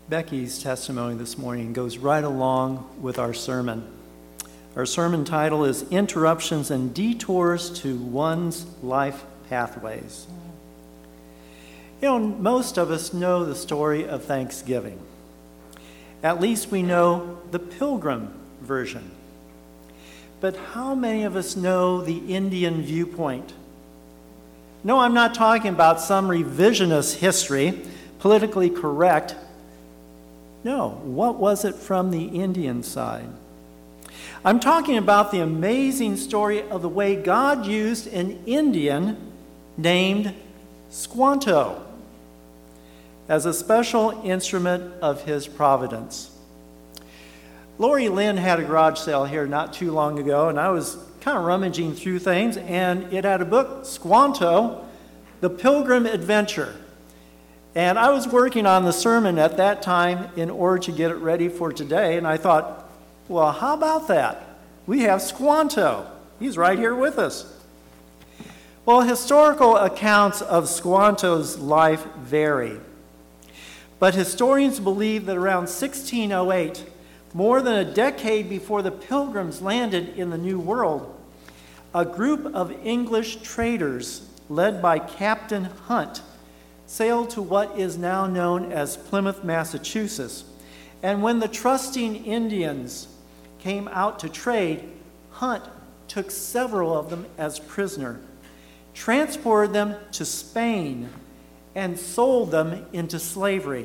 Becky's testimony this morning goes right along with our sermon. Our sermon title is Interruptions and Detours to One's Life Pathways. You know, most of us know the story of Thanksgiving. At least we know the Pilgrim version. But how many of us know the Indian viewpoint? No, I'm not talking about some revisionist history, politically correct. No, what was it from the Indian side? I'm talking about the amazing story of the way God used an Indian named Squanto as a special instrument of his providence. Lori Lynn had a garage sale here not too long ago, and I was kind of rummaging through things, and it had a book, Squanto, The Pilgrim Adventure. And I was working on the sermon at that time in order to get it ready for today, and I thought, well, how about that? We have Squanto. He's right here with us. Well, historical accounts of Squanto's life vary. But historians believe that around 1608, more than a decade before the Pilgrims landed in the New World, a group of English traders led by Captain Hunt sailed to what is now known as Plymouth, Massachusetts. And when the trusting Indians came out to trade, Hunt took several of them as prisoner, transported them to Spain, and sold them into slavery.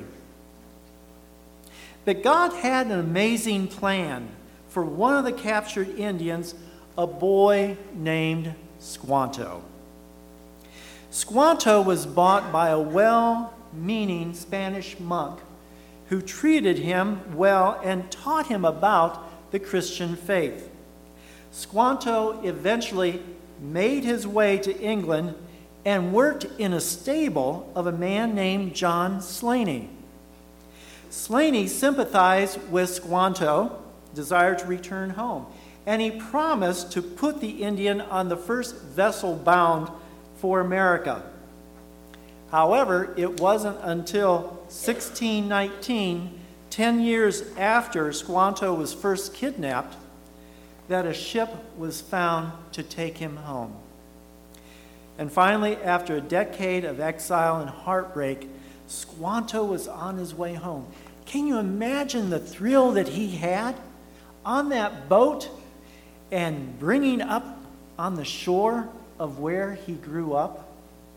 But God had an amazing plan for one of the captured Indians, a boy named Squanto. Squanto was bought by a well-meaning Spanish monk who treated him well and taught him about the Christian faith. Squanto eventually made his way to England and worked in a stable of a man named John Slaney. Slaney sympathized with Squanto, desired to return home, and he promised to put the Indian on the first vessel bound for America. However, it wasn't until 1619, 10 years after Squanto was first kidnapped, that a ship was found to take him home. And finally, after a decade of exile and heartbreak, Squanto was on his way home. Can you imagine the thrill that he had on that boat and bringing up on the shore of where he grew up?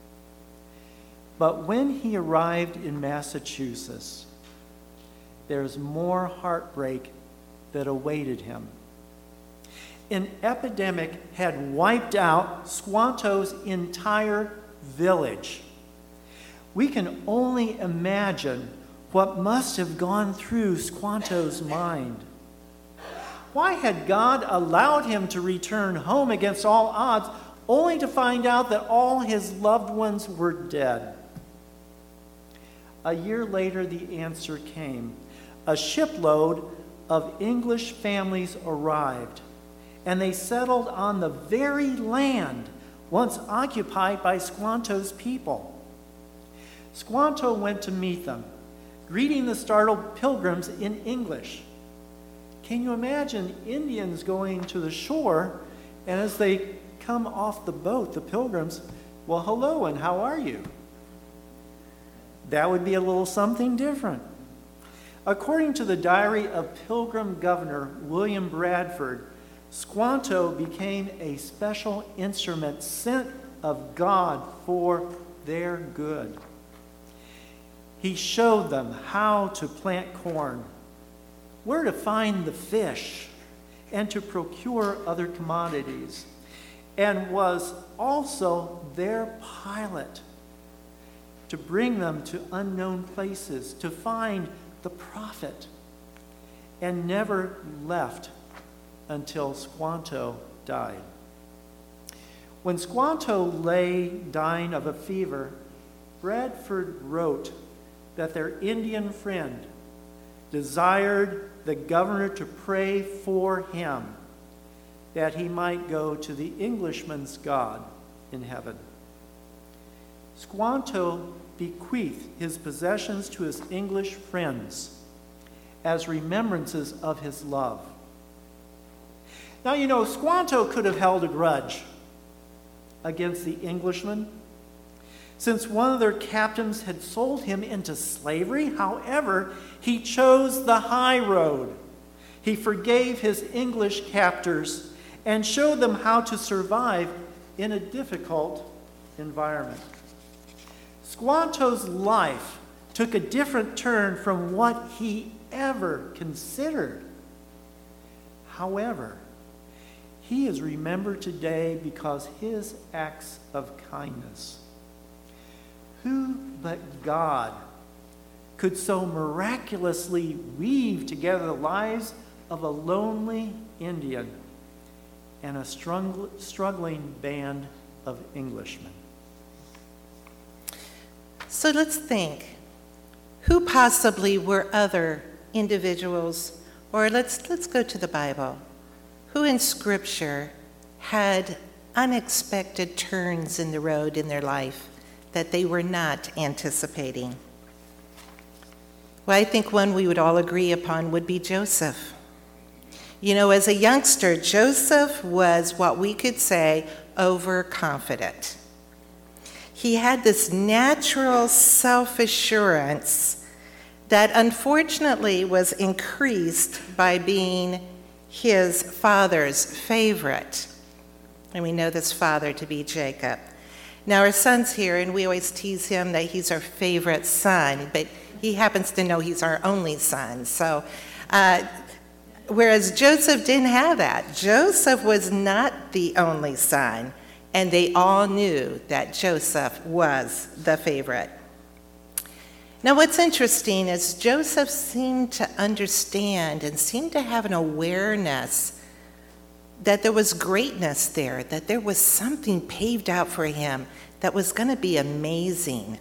But when he arrived in Massachusetts, there's more heartbreak that awaited him. An epidemic had wiped out Squanto's entire village. We can only imagine what must have gone through Squanto's mind. Why had God allowed him to return home against all odds, only to find out that all his loved ones were dead? A year later, the answer came. A shipload of English families arrived, and they settled on the very land once occupied by Squanto's people. Squanto went to meet them, greeting the startled pilgrims in English. Can you imagine Indians going to the shore, and as they come off the boat, the pilgrims, well, hello, and how are you? That would be a little something different. According to the diary of Pilgrim Governor William Bradford, Squanto became a special instrument sent of God for their good. He showed them how to plant corn, where to find the fish, and to procure other commodities, and was also their pilot to bring them to unknown places, to find the prophet, and never left until Squanto died. When Squanto lay dying of a fever, Bradford wrote that their Indian friend desired the governor to pray for him, that he might go to the Englishman's God in heaven. Squanto bequeathed his possessions to his English friends as remembrances of his love. Now, you know, Squanto could have held a grudge against the Englishmen, since one of their captains had sold him into slavery. However, he chose the high road. He forgave his English captors and showed them how to survive in a difficult environment. Squanto's life took a different turn from what he ever considered. However, he is remembered today because his acts of kindness. Who but God could so miraculously weave together the lives of a lonely Indian and a struggling band of Englishmen? So let's think. Who possibly were other individuals, or let's go to the Bible, who in Scripture had unexpected turns in the road in their life that they were not anticipating? Well, I think one we would all agree upon would be Joseph. You know, as a youngster, Joseph was what we could say overconfident. He had this natural self-assurance that unfortunately was increased by being his father's favorite. And we know this father to be Jacob. Now our son's here, and we always tease him that he's our favorite son, but he happens to know he's our only son. So, whereas Joseph didn't have that. Joseph was not the only son, and they all knew that Joseph was the favorite. Now what's interesting is Joseph seemed to understand and seemed to have an awareness that there was greatness there, that there was something paved out for him that was going to be amazing.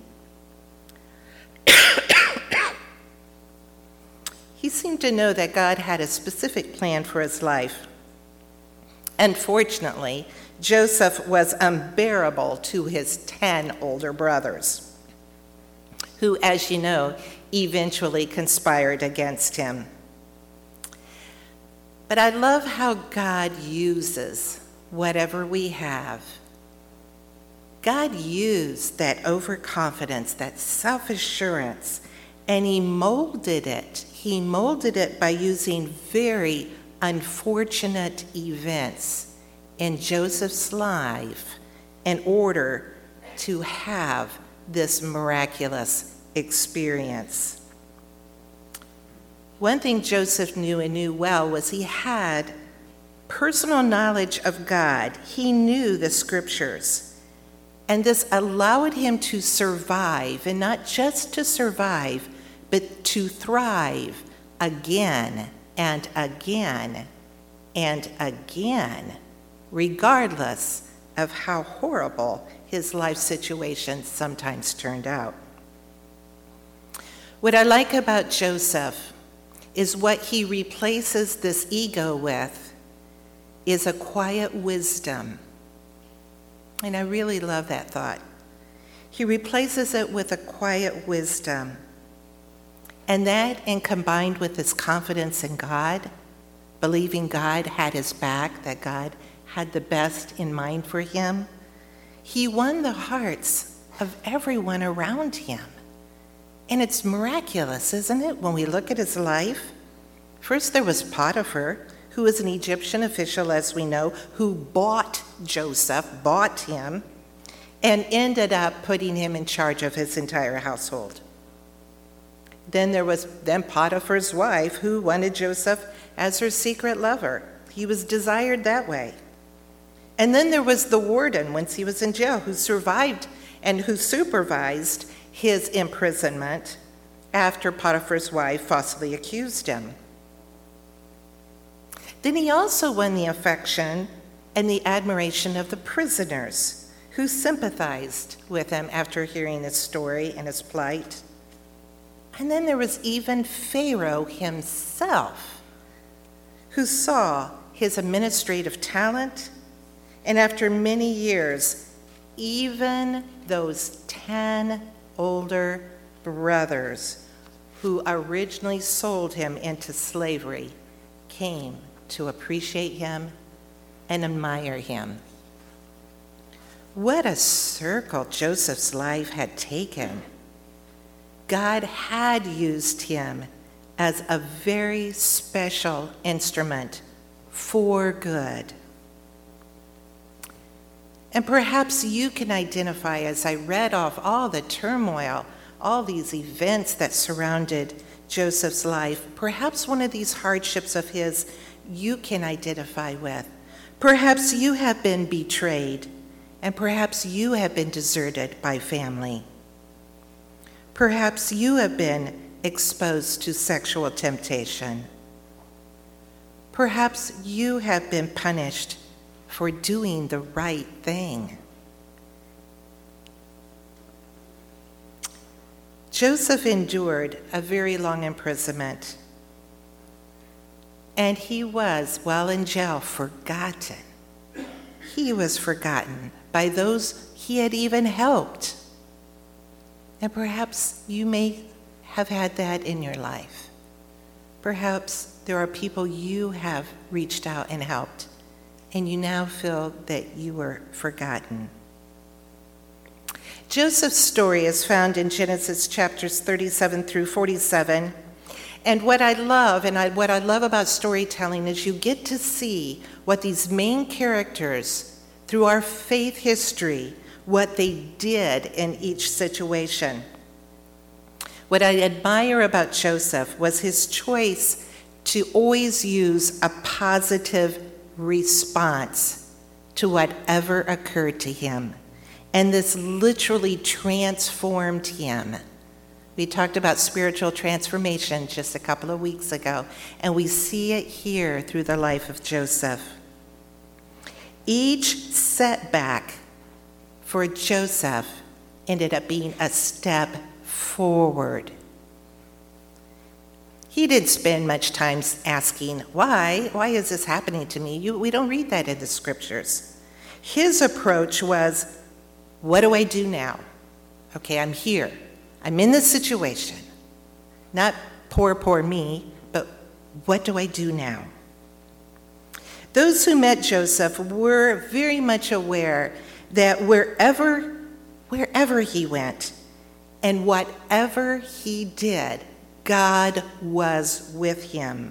He seemed to know that God had a specific plan for his life. Unfortunately, Joseph was unbearable to his 10 older brothers, who, as you know, eventually conspired against him. But I love how God uses whatever we have. God used that overconfidence, that self-assurance, and he molded it. He molded it by using very unfortunate events in Joseph's life in order to have this miraculous experience. One thing Joseph knew and knew well was he had personal knowledge of God. He knew the scriptures, and this allowed him to survive, and not just to survive, but to thrive again and again and again, regardless of how horrible his life situation sometimes turned out. What I like about Joseph is what he replaces this ego with is a quiet wisdom. And I really love that thought. He replaces it with a quiet wisdom. And that, and combined with his confidence in God, believing God had his back, that God had the best in mind for him, he won the hearts of everyone around him. And it's miraculous, isn't it, when we look at his life? First, there was Potiphar, who was an Egyptian official, as we know, who bought Joseph, bought him, and ended up putting him in charge of his entire household. Then there was Potiphar's wife, who wanted Joseph as her secret lover. He was desired that way. And then there was the warden, once he was in jail, who survived and who supervised his imprisonment after Potiphar's wife falsely accused him. Then he also won the affection and the admiration of the prisoners, who sympathized with him after hearing his story and his plight. And then there was even Pharaoh himself, who saw his administrative talent, and after many years, even those 10 older brothers who originally sold him into slavery came to appreciate him and admire him. What a circle Joseph's life had taken. God had used him as a very special instrument for good. And perhaps you can identify, as I read off all the turmoil, all these events that surrounded Joseph's life, perhaps one of these hardships of his you can identify with. Perhaps you have been betrayed, and perhaps you have been deserted by family. Perhaps you have been exposed to sexual temptation. Perhaps you have been punished for doing the right thing. Joseph endured a very long imprisonment, and he was, while in jail, forgotten. He was forgotten by those he had even helped. And perhaps you may have had that in your life. Perhaps there are people you have reached out and helped, and you now feel that you were forgotten. Joseph's story is found in Genesis chapters 37 through 47. And what I love about storytelling is you get to see what these main characters, through our faith history, what they did in each situation. What I admire about Joseph was his choice to always use a positive response to whatever occurred to him. And this literally transformed him. We talked about spiritual transformation just a couple of weeks ago, and we see it here through the life of Joseph. Each setback for Joseph ended up being a step forward. He didn't spend much time asking, why is this happening to me? We don't read that in the scriptures. His approach was, what do I do now? Okay, I'm here. I'm in this situation. Not poor me, but what do I do now? Those who met Joseph were very much aware that wherever he went and whatever he did, God was with him.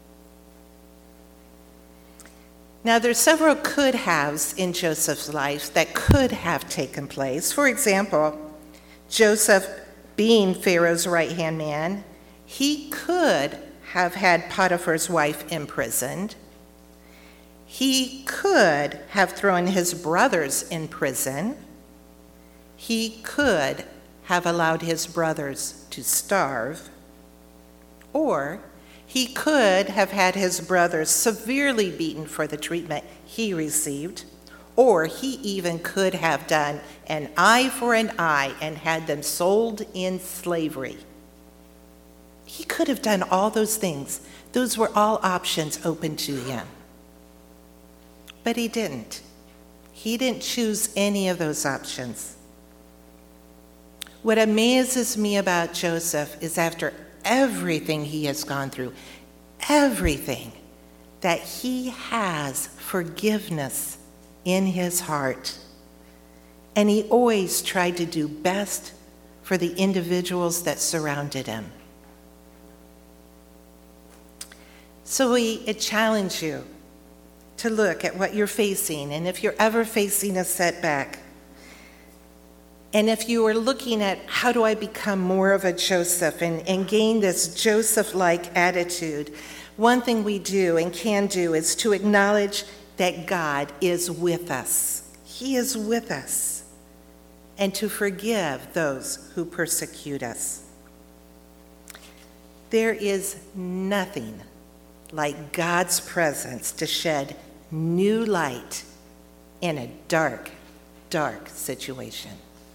Now, there's several could-haves in Joseph's life that could have taken place. For example, Joseph, being Pharaoh's right-hand man, he could have had Potiphar's wife imprisoned. He could have thrown his brothers in prison. He could have allowed his brothers to starve. Or he could have had his brothers severely beaten for the treatment he received, or he even could have done an eye for an eye and had them sold in slavery. He could have done all those things. Those were all options open to him. But he didn't. He didn't choose any of those options. What amazes me about Joseph is after everything he has gone through, everything, that he has forgiveness in his heart. And he always tried to do best for the individuals that surrounded him. So we challenge you to look at what you're facing, and if you're ever facing a setback, and if you are looking at how do I become more of a Joseph and gain this Joseph-like attitude, one thing we do and can do is to acknowledge that God is with us. He is with us. And to forgive those who persecute us. There is nothing like God's presence to shed new light in a dark, dark situation.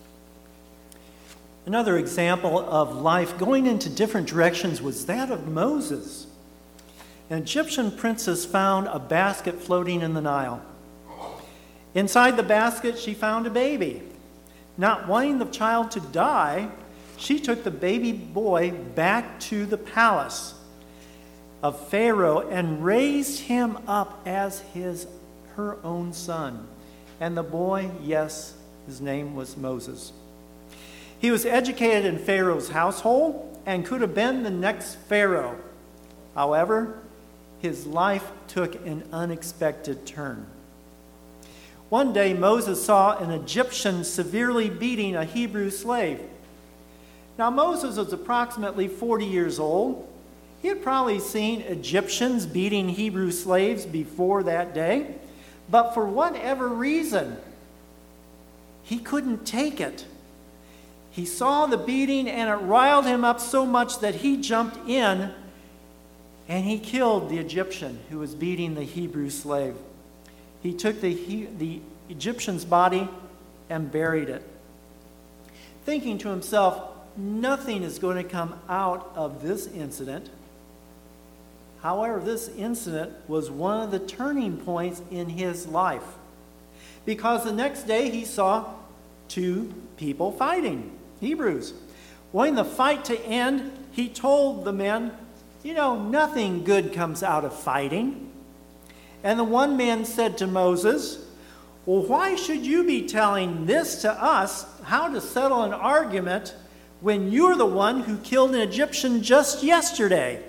Another example of life going into different directions was that of Moses. An Egyptian princess found a basket floating in the Nile. Inside the basket, she found a baby. Not wanting the child to die, she took the baby boy back to the palace of Pharaoh and raised him up as her own son. And the boy, yes, his name was Moses. He was educated in Pharaoh's household and could have been the next Pharaoh. However, his life took an unexpected turn. One day, Moses saw an Egyptian severely beating a Hebrew slave. Now, Moses was approximately 40 years old. He had probably seen Egyptians beating Hebrew slaves before that day, but for whatever reason, he couldn't take it. He saw the beating and it riled him up so much that he jumped in and he killed the Egyptian who was beating the Hebrew slave. He took the Egyptian's body and buried it, thinking to himself, nothing is going to come out of this incident. However, this incident was one of the turning points in his life, because the next day he saw two people fighting, Hebrews. Wanting the fight to end, he told the men, nothing good comes out of fighting. And the one man said to Moses, well, why should you be telling this to us, how to settle an argument, when you're the one who killed an Egyptian just yesterday?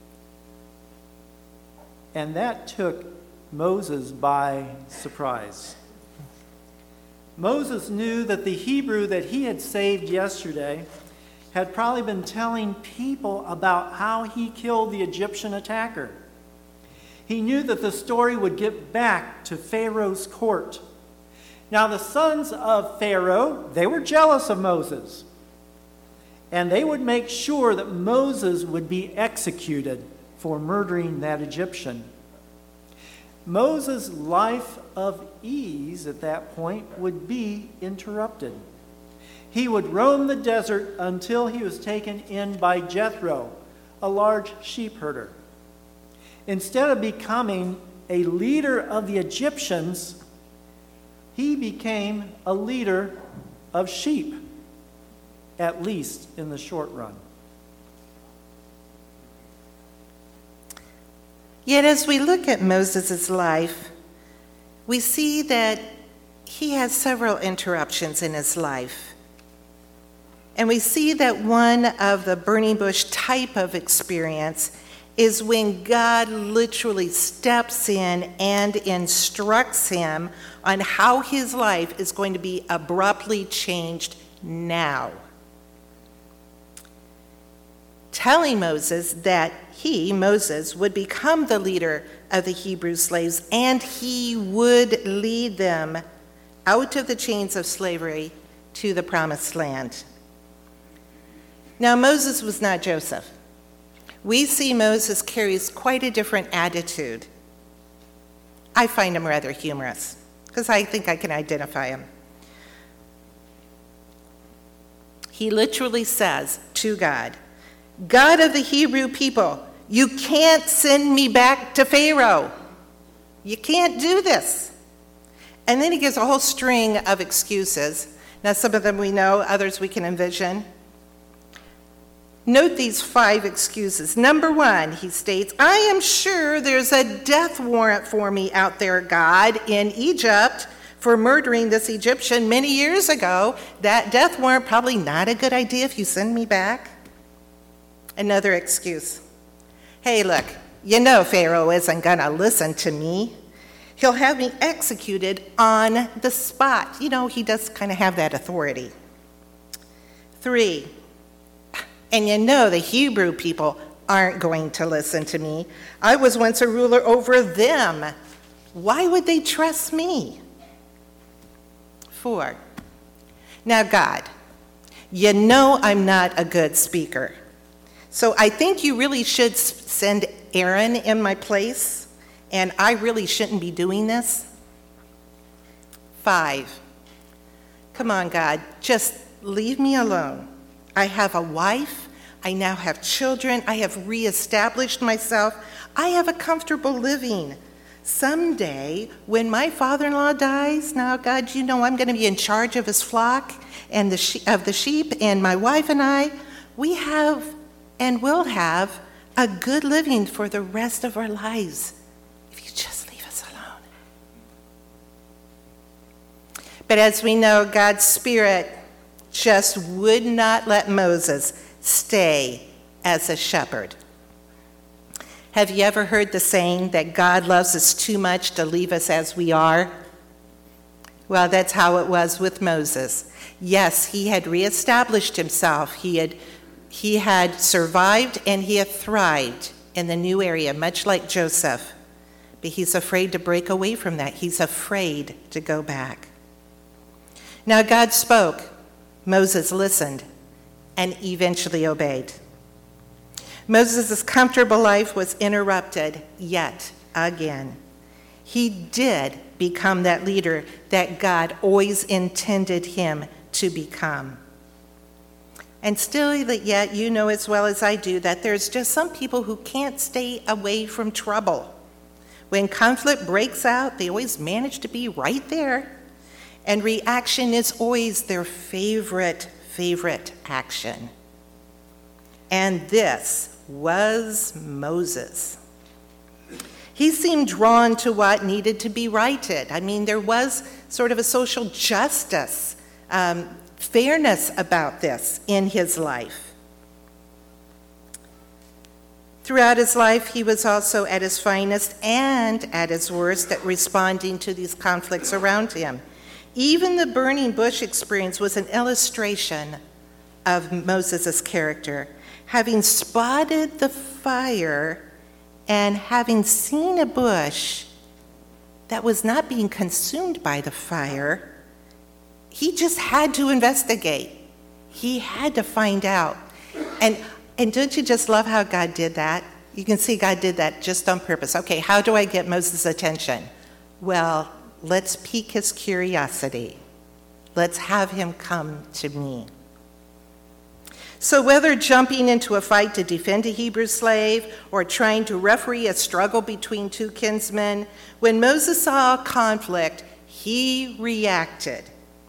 And that took Moses by surprise. Moses knew that the Hebrew that he had saved yesterday had probably been telling people about how he killed the Egyptian attacker. He knew that the story would get back to Pharaoh's court. Now, the sons of Pharaoh, they were jealous of Moses, and they would make sure that Moses would be executed for murdering that Egyptian. Moses' life of ease at that point would be interrupted. He would roam the desert until he was taken in by Jethro, a large sheep herder. Instead of becoming a leader of the Egyptians, he became a leader of sheep, at least in the short run. Yet as we look at Moses' life, we see that he has several interruptions in his life. And we see that one of the burning bush type of experience is when God literally steps in and instructs him on how his life is going to be abruptly changed now. Telling Moses that he, Moses, would become the leader of the Hebrew slaves and he would lead them out of the chains of slavery to the promised land. Now, Moses was not Joseph. We see Moses carries quite a different attitude. I find him rather humorous because I think I can identify him. He literally says to God, God of the Hebrew people, you can't send me back to Pharaoh. You can't do this. And then he gives a whole string of excuses. Now, some of them we know, others we can envision. Note these 5 excuses. Number 1, he states, I am sure there's a death warrant for me out there, God, in Egypt for murdering this Egyptian many years ago. That death warrant, probably not a good idea if you send me back. Another excuse. Hey, look, Pharaoh isn't going to listen to me. He'll have me executed on the spot. He does kind of have that authority. 3, and the Hebrew people aren't going to listen to me. I was once a ruler over them. Why would they trust me? 4, now God, I'm not a good speaker. So I think you really should send Aaron in my place, and I really shouldn't be doing this. 5, come on, God, just leave me alone. I have a wife. I now have children. I have reestablished myself. I have a comfortable living. Someday, when my father-in-law dies, now, God, you know I'm going to be in charge of his flock and of the sheep, and my wife and I, we have and will have a good living for the rest of our lives if you just leave us alone. But as we know, God's Spirit just would not let Moses stay as a shepherd. Have you ever heard the saying that God loves us too much to leave us as we are? Well, that's how it was with Moses. Yes, he had reestablished himself. He had survived and he had thrived in the new area, much like Joseph. But he's afraid to break away from that. He's afraid to go back. Now God spoke. Moses listened and eventually obeyed. Moses' comfortable life was interrupted yet again. He did become that leader that God always intended him to become. And still, yet, you know as well as I do that there's just some people who can't stay away from trouble. When conflict breaks out, they always manage to be right there. And reaction is always their favorite action. And this was Moses. He seemed drawn to what needed to be righted. I mean, there was sort of a social justice, fairness about this in his life. Throughout his life, he was also at his finest and at his worst at responding to these conflicts around him. Even the burning bush experience was an illustration of Moses' character. Having spotted the fire and having seen a bush that was not being consumed by the fire, he just had to investigate. He had to find out. And don't you just love how God did that? You can see God did that just on purpose. Okay, how do I get Moses' attention? Well, let's pique his curiosity. Let's have him come to me. So whether jumping into a fight to defend a Hebrew slave or trying to referee a struggle between two kinsmen, when Moses saw a conflict, he reacted.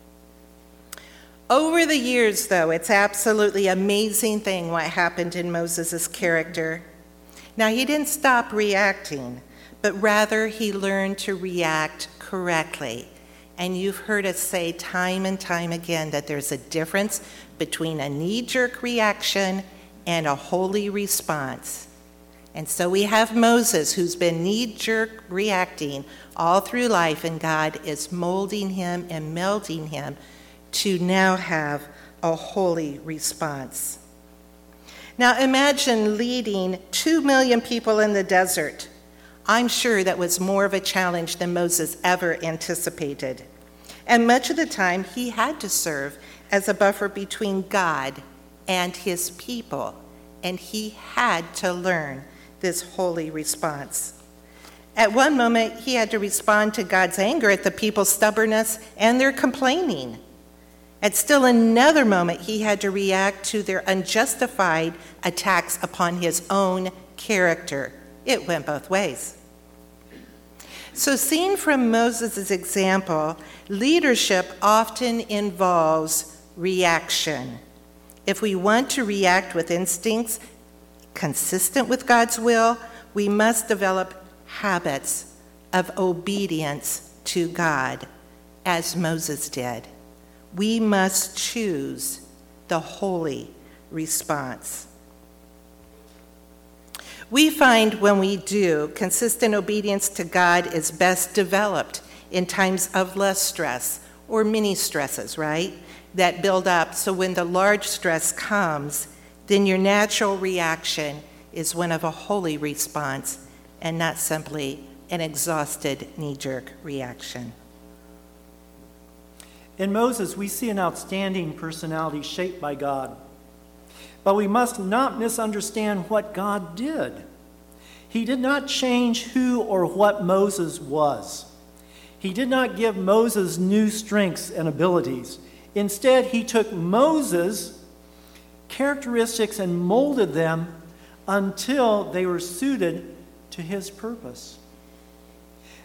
Over the years, though, it's absolutely amazing thing what happened in Moses' character. Now, he didn't stop reacting, but rather he learned to react correctly. And you've heard us say time and time again that there's a difference between a knee-jerk reaction and a holy response. And so we have Moses, who's been knee-jerk reacting all through life, and God is molding him and melding him to now have a holy response. Now imagine leading 2 million people in the desert. I'm sure that was more of a challenge than Moses ever anticipated. And much of the time, he had to serve as a buffer between God and his people, and he had to learn this holy response. At one moment, he had to respond to God's anger at the people's stubbornness and their complaining. At still another moment, he had to react to their unjustified attacks upon his own character. It went both ways. So seen from Moses' example, leadership often involves reaction. If we want to react with instincts consistent with God's will, we must develop habits of obedience to God, as Moses did. We must choose the holy response. We find when we do, consistent obedience to God is best developed in times of less stress or mini stresses, right? That build up. So when the large stress comes, then your natural reaction is one of a holy response and not simply an exhausted knee-jerk reaction. In Moses, we see an outstanding personality shaped by God. But we must not misunderstand what God did. He did not change who or what Moses was. He did not give Moses new strengths and abilities. Instead, he took Moses' characteristics and molded them until they were suited to his purpose.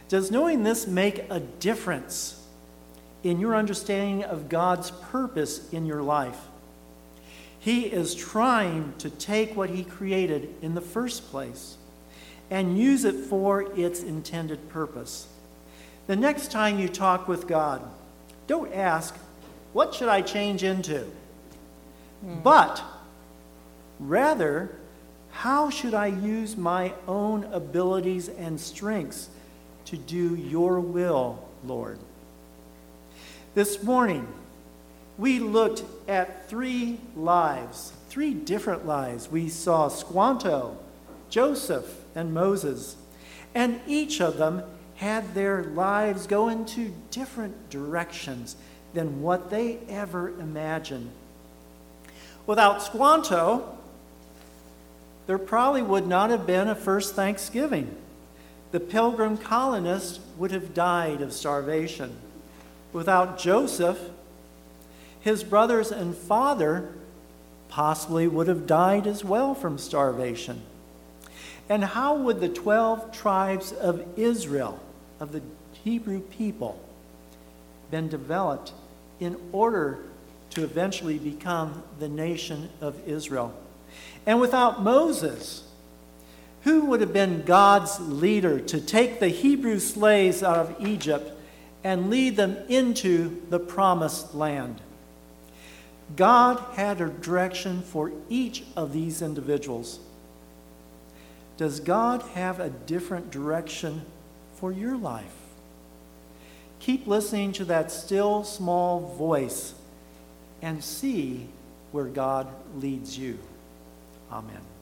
Does knowing this make a difference in your understanding of God's purpose in your life? He is trying to take what he created in the first place and use it for its intended purpose. The next time you talk with God, don't ask, what should I change into? But rather, how should I use my own abilities and strengths to do your will, Lord? This morning, we looked at three different lives. We saw Squanto, Joseph, and Moses. And each of them had their lives go into different directions than what they ever imagined. Without Squanto, there probably would not have been a first Thanksgiving. The Pilgrim colonists would have died of starvation. Without Joseph, his brothers and father possibly would have died as well from starvation. And how would the 12 tribes of Israel, of the Hebrew people, been developed in order to eventually become the nation of Israel? And without Moses, who would have been God's leader to take the Hebrew slaves out of Egypt and lead them into the promised land? God had a direction for each of these individuals. Does God have a different direction for your life? Keep listening to that still small voice and see where God leads you. Amen.